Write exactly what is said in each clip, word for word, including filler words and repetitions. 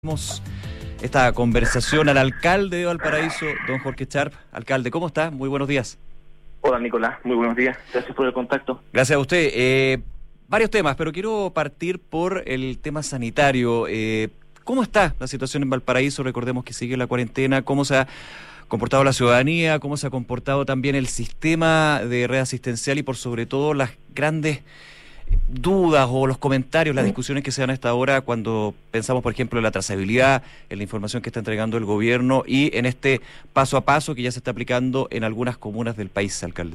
Tenemos esta conversación al alcalde de Valparaíso, don Jorge Sharp. Alcalde, ¿cómo está? Muy buenos días. Hola Nicolás, muy buenos días. Gracias por el contacto. Gracias a usted. Eh, varios temas, pero quiero partir por el tema sanitario. Eh, ¿Cómo está la situación en Valparaíso? Recordemos que sigue la cuarentena. ¿Cómo se ha comportado la ciudadanía? ¿Cómo se ha comportado también el sistema de red asistencial? Y por sobre todo las grandes dudas o los comentarios, las discusiones que se dan a esta hora cuando pensamos, por ejemplo, en la trazabilidad, en la información que está entregando el gobierno y en este paso a paso que ya se está aplicando en algunas comunas del país, alcalde.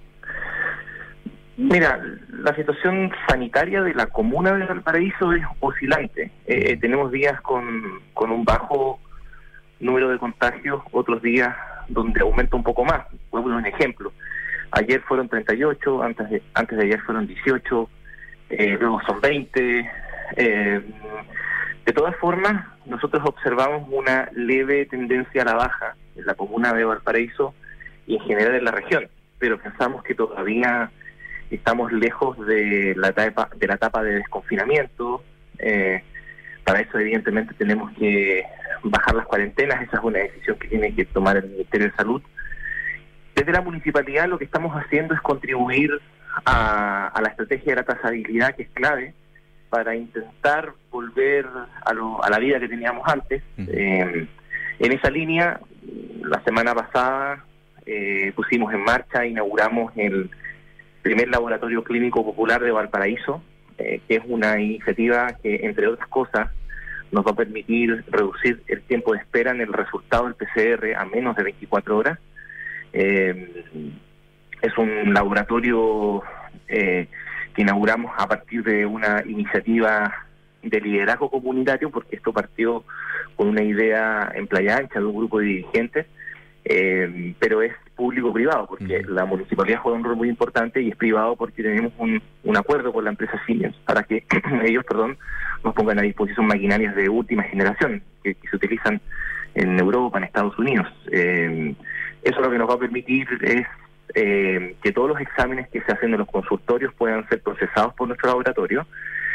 Mira, la situación sanitaria de la comuna de Valparaíso es oscilante. Eh, tenemos días con, con un bajo número de contagios, otros días donde aumenta un poco más. Voy a poner un ejemplo. Ayer fueron treinta y ocho, antes de, antes de ayer fueron dieciocho, eh, luego son veinte. Eh, de todas formas, nosotros observamos una leve tendencia a la baja en la comuna de Valparaíso y en general en la región, pero pensamos que todavía estamos lejos de la etapa de, la etapa de desconfinamiento. Eh, para eso, evidentemente, tenemos que bajar las cuarentenas. Esa es una decisión que tiene que tomar el Ministerio de Salud. Desde la municipalidad lo que estamos haciendo es contribuir a, a la estrategia de la trazabilidad, que es clave para intentar volver a, lo, a la vida que teníamos antes. Uh-huh. Eh, en esa línea, la semana pasada eh, pusimos en marcha, inauguramos el primer laboratorio clínico popular de Valparaíso, eh, que es una iniciativa que, entre otras cosas, nos va a permitir reducir el tiempo de espera en el resultado del P C R a menos de veinticuatro horas. Eh, es un laboratorio eh, que inauguramos a partir de una iniciativa de liderazgo comunitario, porque esto partió con una idea en Playa Ancha de un grupo de dirigentes, eh, pero es público-privado, porque uh-huh. la municipalidad juega un rol muy importante, y es privado porque tenemos un, un acuerdo con la empresa Siemens para que ellos, perdón, nos pongan a disposición maquinarias de última generación que, que se utilizan en Europa, en Estados Unidos. Eh, Eso lo que nos va a permitir es eh, que todos los exámenes que se hacen en los consultorios puedan ser procesados por nuestro laboratorio.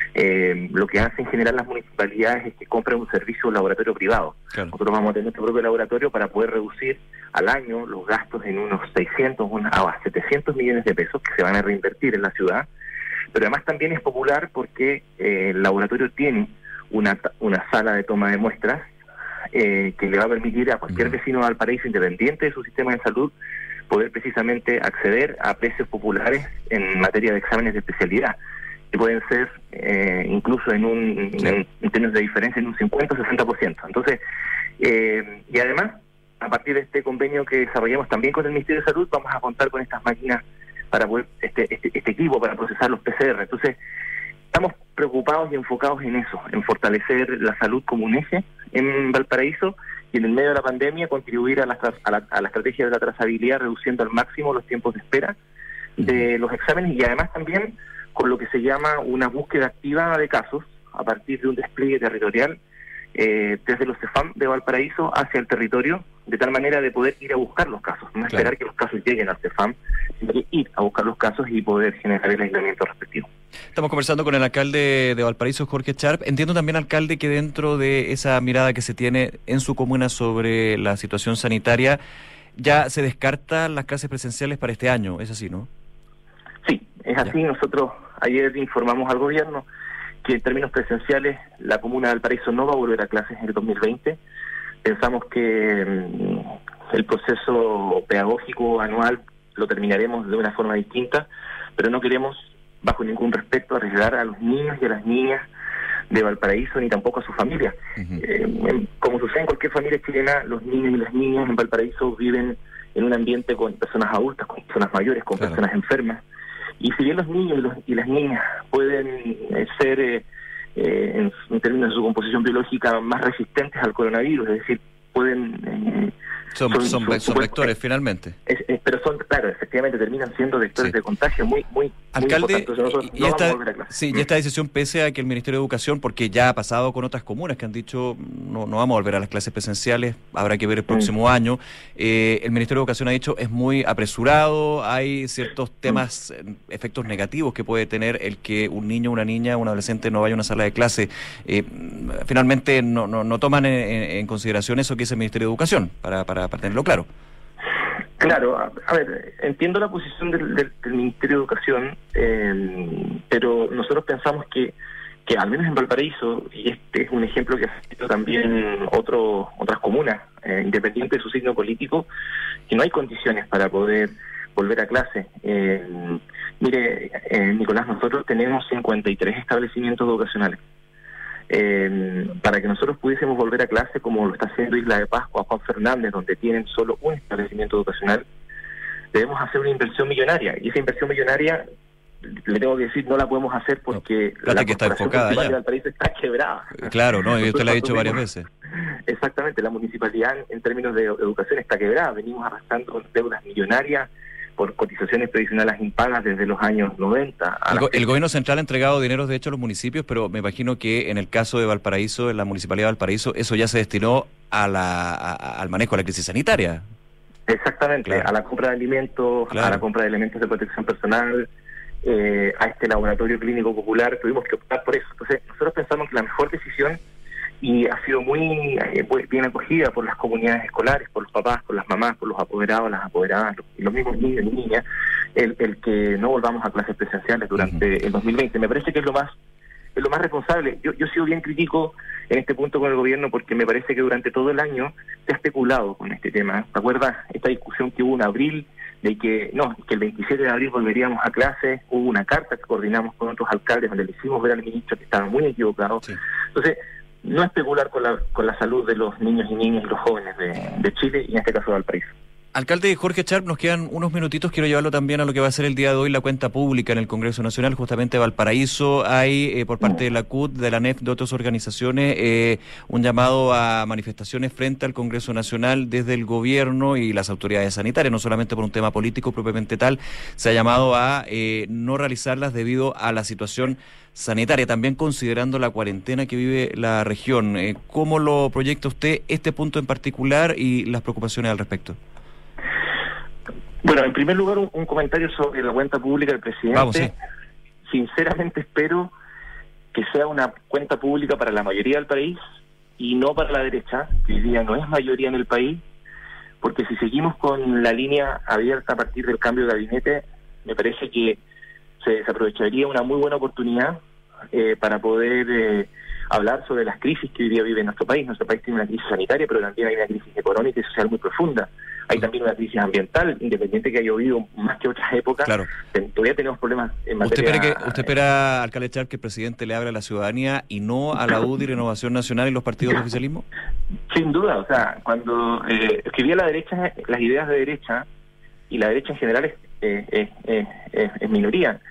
Eh, lo que hacen en general las municipalidades es que compran un servicio de un laboratorio privado. Claro. Nosotros vamos a tener nuestro propio laboratorio para poder reducir al año los gastos en unos seiscientos a setecientos millones de pesos que se van a reinvertir en la ciudad. Pero además también es popular porque eh, el laboratorio tiene una, una sala de toma de muestras Eh, que le va a permitir a cualquier vecino de Valparaíso, independiente de su sistema de salud, poder precisamente acceder a precios populares en materia de exámenes de especialidad, que pueden ser eh, incluso en un en, en términos de diferencia en un cincuenta o sesenta por ciento. Entonces, eh, y además, a partir de este convenio que desarrollamos también con el Ministerio de Salud, vamos a contar con estas máquinas para poder, este, este, este equipo para procesar los P C R. Entonces, estamos preocupados y enfocados en eso, en fortalecer la salud como un eje en Valparaíso y en el medio de la pandemia contribuir a la, a la, a la estrategia de la trazabilidad, reduciendo al máximo los tiempos de espera de los exámenes, y además también con lo que se llama una búsqueda activa de casos a partir de un despliegue territorial eh, desde los CEFAM de Valparaíso hacia el territorio, de tal manera de poder ir a buscar los casos, no claro. esperar que los casos lleguen al CEFAM, sino que ir a buscar los casos y poder generar el aislamiento respectivo. Estamos conversando con el alcalde de Valparaíso, Jorge Sharp. Entiendo también, alcalde, que dentro de esa mirada que se tiene en su comuna sobre la situación sanitaria, ya se descartan las clases presenciales para este año, ¿es así, no? Sí, es así. Ya. Nosotros ayer informamos al gobierno que en términos presenciales la comuna de Valparaíso no va a volver a clases en el dos mil veinte. Pensamos que mm, el proceso pedagógico anual lo terminaremos de una forma distinta, pero no queremos, bajo ningún respeto, arriesgar a los niños y a las niñas de Valparaíso, ni tampoco a sus familias. Uh-huh. Eh, como sucede en cualquier familia chilena, los niños y las niñas en Valparaíso viven en un ambiente con personas adultas, con personas mayores, con claro. personas enfermas. Y si bien los niños y, los, y las niñas pueden eh, ser, eh, eh, en, en términos de su composición biológica, más resistentes al coronavirus, es decir, pueden... Eh, son, son, son, son vectores, finalmente. Es, es, pero son, claro, efectivamente terminan siendo vectores sí. de contagio muy, muy, Alcalde, muy importantes. Y, y, esta, sí, y esta decisión pese a que el Ministerio de Educación, porque ya ha pasado con otras comunas que han dicho no, no vamos a volver a las clases presenciales, habrá que ver el próximo mm. año, eh, el Ministerio de Educación ha dicho es muy apresurado, hay ciertos temas, mm. efectos negativos que puede tener el que un niño, una niña, un adolescente no vaya a una sala de clase. Eh, finalmente no, no, no toman en, en consideración eso que es el Ministerio de Educación, para, para, para tenerlo claro. Claro, a, a ver, entiendo la posición del, del, del Ministerio de Educación, eh, pero nosotros pensamos que, que al menos en Valparaíso, y este es un ejemplo que ha sido también otro, otras comunas, eh, independiente de su signo político, que no hay condiciones para poder volver a clase. Eh, mire, eh, Nicolás, nosotros tenemos cincuenta y tres establecimientos educacionales. Eh, para que nosotros pudiésemos volver a clase como lo está haciendo Isla de Pascua, Juan Fernández, donde tienen solo un establecimiento educacional, debemos hacer una inversión millonaria, y esa inversión millonaria, le tengo que decir, no la podemos hacer porque no, la que está enfocada ya. del país está quebrada. Claro, no, y usted lo ha dicho varias veces. Exactamente, la municipalidad en términos de educación está quebrada, venimos arrastrando deudas millonarias por cotizaciones previsionales impagas desde los años noventa. El, go el gobierno central ha entregado dinero, de hecho, a los municipios, pero me imagino que en el caso de Valparaíso, en la Municipalidad de Valparaíso, eso ya se destinó a la, a, al manejo de la crisis sanitaria. Exactamente, claro. A la compra de alimentos, claro. A la compra de elementos de protección personal, eh, a este laboratorio clínico popular, tuvimos que optar por eso. Entonces, nosotros pensamos que la mejor decisión, y ha sido muy eh, bien acogida por las comunidades escolares, por los papás, por las mamás, por los apoderados, las apoderadas, y los mismos niños y niñas, el, el que no volvamos a clases presenciales durante uh-huh. el dos mil veinte. Me parece que es lo más es lo más responsable. Yo, yo he sido bien crítico en este punto con el gobierno porque me parece que durante todo el año se ha especulado con este tema. ¿Te acuerdas esta discusión que hubo en abril de que no, que el veintisiete de abril volveríamos a clases? Hubo una carta que coordinamos con otros alcaldes donde le hicimos ver al ministro que estaban muy equivocados. Sí. Entonces, no especular con la con la salud de los niños y niñas y los jóvenes de, de Chile y en este caso de Valparaíso. Alcalde Jorge Sharp, nos quedan unos minutitos, quiero llevarlo también a lo que va a ser el día de hoy la cuenta pública en el Congreso Nacional, justamente Valparaíso. Hay eh, por parte de la C U T, de la N E F, de otras organizaciones, eh, un llamado a manifestaciones frente al Congreso Nacional desde el gobierno y las autoridades sanitarias, no solamente por un tema político propiamente tal, se ha llamado a eh, no realizarlas debido a la situación sanitaria, también considerando la cuarentena que vive la región. Eh, ¿Cómo lo proyecta usted este punto en particular y las preocupaciones al respecto? Bueno, en primer lugar, un, un comentario sobre la cuenta pública del presidente. Vamos, sí. Sinceramente espero que sea una cuenta pública para la mayoría del país y no para la derecha, que hoy día no es mayoría en el país, porque si seguimos con la línea abierta a partir del cambio de gabinete, me parece que se desaprovecharía una muy buena oportunidad eh, para poder eh, hablar sobre las crisis que hoy día vive nuestro país. Nuestro país tiene una crisis sanitaria, pero también hay una crisis económica y social muy profunda. Hay también una crisis ambiental, independiente que haya llovido más que otras épocas. Claro. Todavía tenemos problemas en materia... ¿Usted espera, que, usted espera alcalde Sharp, que el presidente le hable a la ciudadanía y no a la U D I, Renovación Nacional y los partidos de oficialismo? Sin duda, o sea, cuando eh, escribía la derecha, las ideas de derecha, y la derecha en general es, eh, eh, eh, eh, es minoría.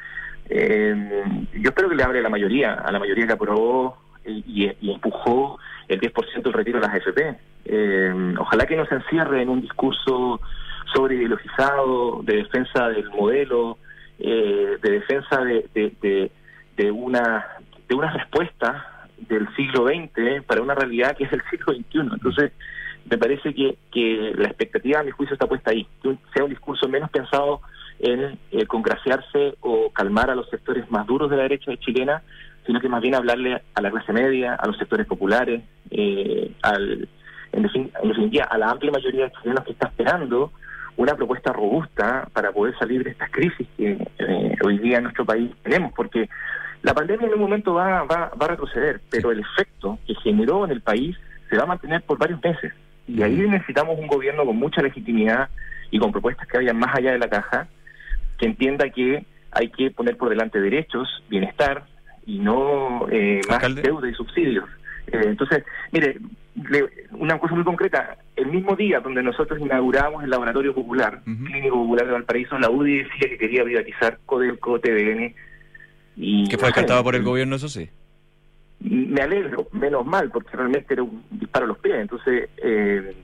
Eh, yo espero que le hable a la mayoría, a la mayoría que aprobó y, y, y empujó el diez por ciento del retiro de las A F P. Eh, ojalá que no se encierre en un discurso sobre ideologizado, de defensa del modelo, eh, de defensa de, de, de, de una de una respuesta del siglo veinte para una realidad que es el siglo veintiuno. Entonces, me parece que, que la expectativa, a mi juicio, está puesta ahí, que un, sea un discurso menos pensado en eh, congraciarse o calmar a los sectores más duros de la derecha chilena, sino que más bien hablarle a la clase media, a los sectores populares, eh, al, en, defin en definitiva a la amplia mayoría de chilenos que está esperando una propuesta robusta para poder salir de estas crisis que eh, hoy día en nuestro país tenemos, porque la pandemia en un momento va, va, va a retroceder, pero el efecto que generó en el país se va a mantener por varios meses, y ahí necesitamos un gobierno con mucha legitimidad y con propuestas que vayan más allá de la caja, que entienda que hay que poner por delante derechos, bienestar, y no eh, más Alcalde. deuda y subsidios. Eh, entonces, mire, le, una cosa muy concreta, el mismo día donde nosotros inauguramos el Laboratorio Popular, uh-huh. Clínico Popular de Valparaíso, la U D I decía que quería privatizar Codelco, T V N. Y, que fue descartado por el gobierno, eso sí. Me alegro, menos mal, porque realmente era un disparo a los pies. Entonces, eh,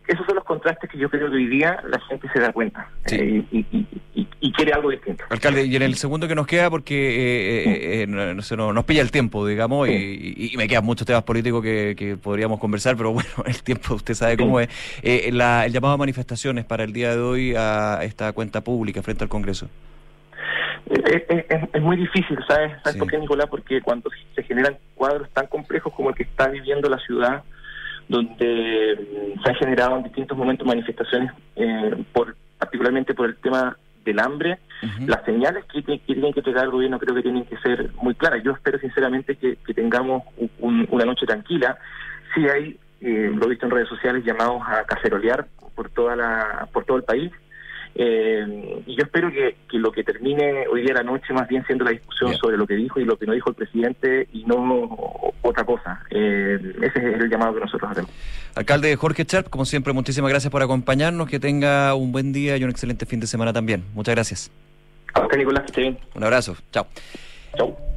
esos son los contrastes que yo creo que hoy día la gente se da cuenta sí. eh, y, y, y, y quiere algo distinto. Alcalde, y en el segundo que nos queda, porque eh, eh, eh, no, no, sé, no, nos pilla el tiempo, digamos, sí. y, y me quedan muchos temas políticos que, que podríamos conversar, pero bueno, el tiempo usted sabe sí. cómo es. Eh, la, el llamado a manifestaciones para el día de hoy a esta cuenta pública frente al Congreso. Es, es, es muy difícil, ¿sabes? ¿Sabes sí. por qué, Nicolás? Porque cuando se generan cuadros tan complejos como el que está viviendo la ciudad, donde se han generado en distintos momentos manifestaciones, eh, por particularmente por el tema del hambre, uh-huh. las señales que, que tienen que pegar el gobierno creo que tienen que ser muy claras. Yo espero sinceramente que, que tengamos un, una noche tranquila. Sí hay, eh, lo he visto en redes sociales, llamados a cacerolear por toda la por todo el país. Eh, y yo espero que, que lo que termine hoy día la noche más bien siendo la discusión bien. sobre lo que dijo y lo que no dijo el presidente y no otra cosa. Eh, ese es el llamado que nosotros hacemos. Alcalde Jorge Sharp, como siempre, muchísimas gracias por acompañarnos, que tenga un buen día y un excelente fin de semana también. Muchas gracias. A usted, Nicolás, que esté bien. Un abrazo, chao. Chao.